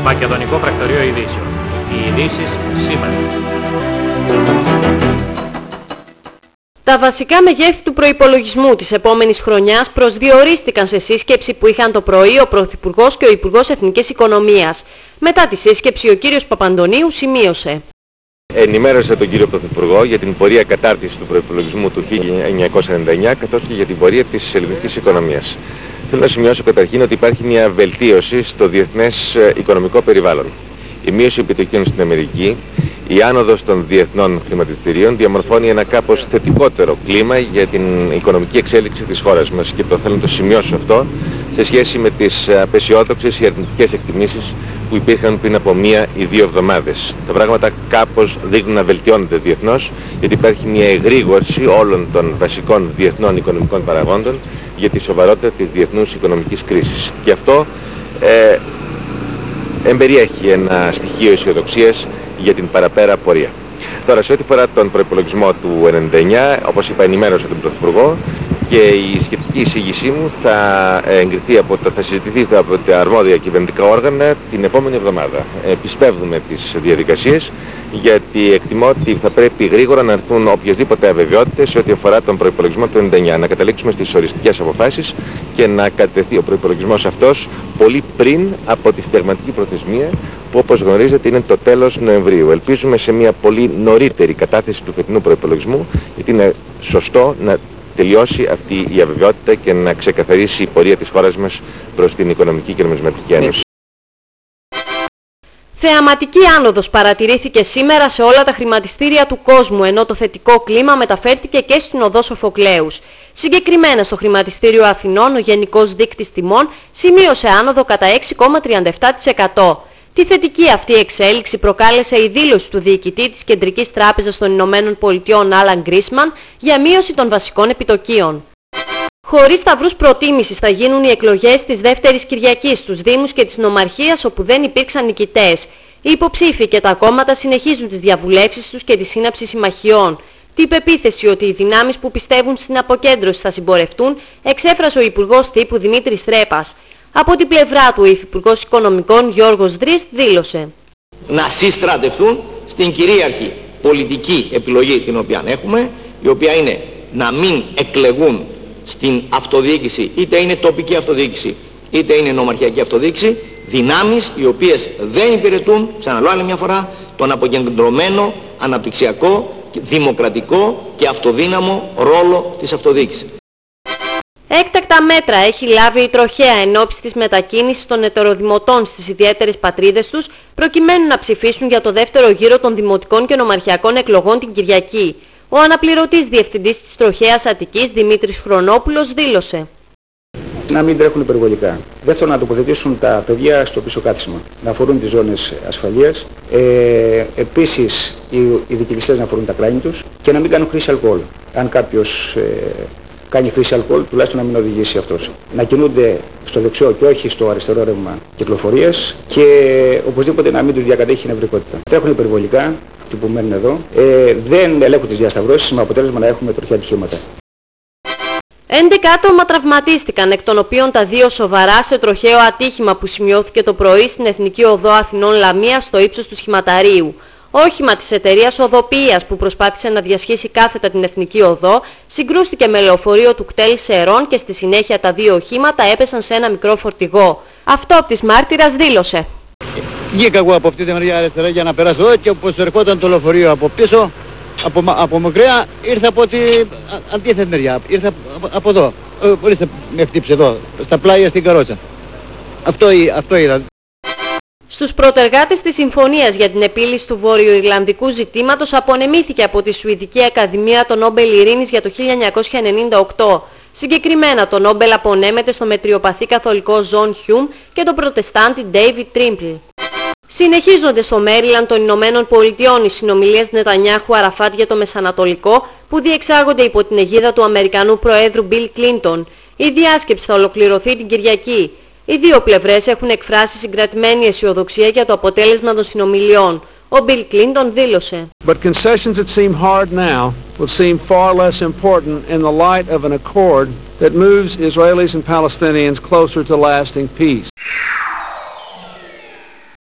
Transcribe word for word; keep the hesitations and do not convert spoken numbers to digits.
Μακεδονικό Πρακτορείο Ειδήσεων. Οι ειδήσεις σήμερα. Τα βασικά μεγέθη του προϋπολογισμού της επόμενης χρονιάς προσδιορίστηκαν σε σύσκεψη που είχαν το πρωί ο Πρωθυπουργός και ο Υπουργός Εθνικής Οικονομίας. Μετά τη σύσκεψη ο κύριος Παπαντονίου σημείωσε. Ενημέρωσε τον κύριο Πρωθυπουργό για την πορεία κατάρτισης του προϋπολογισμού του χίλια εννιακόσια ενενήντα εννιά καθώς και για την πορεία της ελληνικής οικονομίας. Θέλω να σημειώσω καταρχήν ότι υπάρχει μια βελτίωση στο διεθνές οικονομικό περιβάλλον. Η μείωση επιτοκίων στην Αμερική, η άνοδος των διεθνών χρηματιστηρίων διαμορφώνει ένα κάπως θετικότερο κλίμα για την οικονομική εξέλιξη της χώρας μας και το θέλω να το σημειώσω αυτό σε σχέση με τις απεσιόδοξες ή αρνητικές εκτιμήσεις που υπήρχαν πριν από μία ή δύο εβδομάδες. Τα πράγματα κάπως δείχνουν να βελτιώνονται διεθνώς γιατί υπάρχει μια εγρήγορση όλων των βασικών διεθνών οικονομικών παραγόντων για τη σοβαρότητα της διεθνούς οικονομικής κρίσης. Και αυτό ε, εμπεριέχει ένα στοιχείο αισιοδοξίας για την παραπέρα πορεία. Τώρα, σε ό,τι φορά τον προϋπολογισμό του ενενήντα εννιά, όπως είπα, ενημέρωσα τον Πρωθυπουργό και η σχετική εισήγησή μου θα εγκριθεί από το, θα συζητηθεί από τα αρμόδια κυβερνητικά όργανα την επόμενη εβδομάδα. Επισπεύδουμε τις διαδικασίες γιατί εκτιμώ ότι θα πρέπει γρήγορα να έρθουν οποιασδήποτε αβεβαιότητες σε ό,τι αφορά τον προϋπολογισμό του ενενήντα εννιά. Να καταλήξουμε στις οριστικές αποφάσεις και να κατευθεί ο προϋπολογισμός αυτός πολύ πριν από τη συνταγματική προθεσμία που, όπως γνωρίζετε, είναι το τέλος Νοεμβρίου. Ελπίζουμε σε μια πολύ νωρίτερη κατάθεση του φετινού προϋπολογισμού γιατί είναι σωστό να τελειώσει αυτή η αβεβαιότητα και να ξεκαθαρίσει η πορεία της χώρας μας προς την Οικονομική και Νομισματική Ένωση. Θεαματική άνοδος παρατηρήθηκε σήμερα σε όλα τα χρηματιστήρια του κόσμου, ενώ το θετικό κλίμα μεταφέρθηκε και στην οδό Σοφοκλέους. Συγκεκριμένα στο χρηματιστήριο Αθηνών, ο γενικός δείκτης τιμών σημείωσε άνοδο κατά έξι κόμμα τριάντα επτά τοις εκατό. Τη θετική αυτή εξέλιξη προκάλεσε η δήλωση του διοικητή της Κεντρικής Τράπεζας των Ηνωμένων Πολιτειών Άλαν Γκρίσμαν για μείωση των βασικών επιτοκίων. Χωρίς σταυρούς προτίμησης θα γίνουν οι εκλογές της δεύτερης Κυριακής στους Δήμους και της Νομαρχίας όπου δεν υπήρξαν νικητές. Οι υποψήφοι και τα κόμματα συνεχίζουν τις διαβουλεύσεις τους και τη σύναψη συμμαχιών. Την πεποίθηση ότι οι δυνάμεις που πιστεύουν στην αποκέντρωση θα συμπορευτούν εξέφρασε ο Υπουργός Τύπου Δημήτρης Ρέπας. Από την πλευρά του, ο Υφυπουργός Οικονομικών Γιώργος Δρίστ δήλωσε. Να συστρατευτούν στην κυρίαρχη πολιτική επιλογή την οποία έχουμε, η οποία είναι να μην εκλεγούν στην αυτοδιοίκηση, είτε είναι τοπική αυτοδιοίκηση, είτε είναι νομαρχιακή αυτοδιοίκηση, δυνάμεις οι οποίες δεν υπηρετούν, ξαναλέω άλλη μια φορά, τον αποκεντρωμένο, αναπτυξιακό, δημοκρατικό και αυτοδύναμο ρόλο της αυτοδιοίκησης. Έκτακτα μέτρα έχει λάβει η Τροχέα εν ώψη της μετακίνησης των ετεροδημοτών στις ιδιαίτερες πατρίδες τους, προκειμένου να ψηφίσουν για το δεύτερο γύρο των δημοτικών και νομαρχιακών εκλογών την Κυριακή. Ο αναπληρωτής διευθυντής της Τροχέας Αττικής, Δημήτρης Χρονόπουλος, δήλωσε. Να μην τρέχουν υπερβολικά. Δεύτερον, να τοποθετήσουν τα παιδιά στο πίσω κάθισμα, να αφορούν τις ζώνες ασφαλείας. Ε, επίσης, οι, οι διοικητές να αφορούν τα κράνη τους και να μην κάνουν χρήση αλκοόλ. Αν κάποιος ε, κάνει χρήση αλκοόλ, τουλάχιστον να μην οδηγήσει αυτός. Να κινούνται στο δεξιό και όχι στο αριστερό ρεύμα κυκλοφορίας και οπωσδήποτε να μην τους διακατέχει η νευρικότητα. Τρέχουν υπερβολικά, αυτοί που μένουν εδώ, ε, δεν ελέγχουν τις διασταυρώσεις με αποτέλεσμα να έχουμε τροχαία ατυχήματα. έντεκα άτομα τραυματίστηκαν, εκ των οποίων τα δύο σοβαρά σε τροχαίο ατύχημα που σημειώθηκε το πρωί στην Εθνική Οδό Αθηνών Λαμία στο ύψος του σχηματαρίου. Όχημα της εταιρείας Οδοποιίας που προσπάθησε να διασχίσει κάθετα την Εθνική Οδό συγκρούστηκε με λεωφορείο του κτέλ Σερών και στη συνέχεια τα δύο οχήματα έπεσαν σε ένα μικρό φορτηγό. Αυτό από της μάρτυρας δήλωσε. Βγήκα εγώ από αυτή τη μεριά αριστερά για να περάσω εδώ και όπως ερχόταν το λεωφορείο από πίσω, από, από μακριά, ήρθα από την αντίθετη μεριά, ήρθα από, από εδώ. Ε, ορίστε, με χτύψε εδώ, στα πλάγια στην καρότσα. Αυτό, αυτό είδα. Στους προτεργάτες της συμφωνίας για την επίλυση του βορειοϊρλανδικού ζητήματος απονεμήθηκε από τη Σουηδική Ακαδημία το Νόμπελ Ειρήνης για το χίλια εννιακόσια ενενήντα οκτώ. Συγκεκριμένα το Νόμπελ απονέμεται στο μετριοπαθή καθολικό Ζον Χιούμ και τον προτεστάντη Ντέιβιτ Τρίμπλ. Συνεχίζονται στο Μέριλαντ των Ηνωμένων Πολιτειών οι συνομιλίες Νετανιάχου Αραφάτ για το Μεσανατολικό που διεξάγονται υπό την αιγίδα του Αμερικανού Προέδρου Μπιλ Κλίντον. Η διάσκεψη θα ολοκληρωθεί την Κυριακή. Οι δύο πλευρές έχουν εκφράσει συγκρατημένη αισιοδοξία για το αποτέλεσμα των συνομιλιών. Ο Μπιλ Κλίντον δήλωσε. But concessions that seem hard now will seem far less important in the light of an accord that moves Israelis and Palestinians closer to lasting peace.